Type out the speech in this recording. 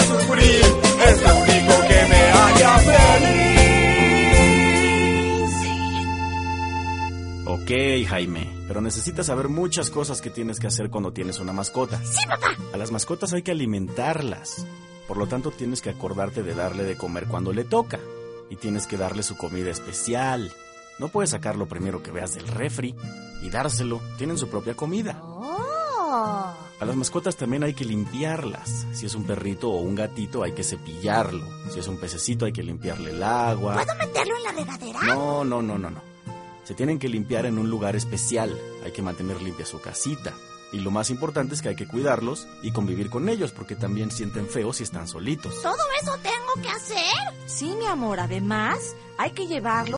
sufrir, es lo único que me haría feliz. Ok, Jaime, pero necesitas saber muchas cosas que tienes que hacer cuando tienes una mascota. Sí, papá. A las mascotas hay que alimentarlas. Por lo tanto, tienes que acordarte de darle de comer cuando le toca. Y tienes que darle su comida especial. No puedes sacar lo primero que veas del refri y dárselo. Tienen su propia comida. Oh. A las mascotas también hay que limpiarlas. Si es un perrito o un gatito, hay que cepillarlo. Si es un pececito, hay que limpiarle el agua. ¿Puedo meterlo en la regadera? No. Se tienen que limpiar en un lugar especial. Hay que mantener limpia su casita. Y lo más importante es que hay que cuidarlos y convivir con ellos, porque también sienten feo si están solitos. ¿Todo eso tengo que hacer? Sí, mi amor, además hay que llevarlo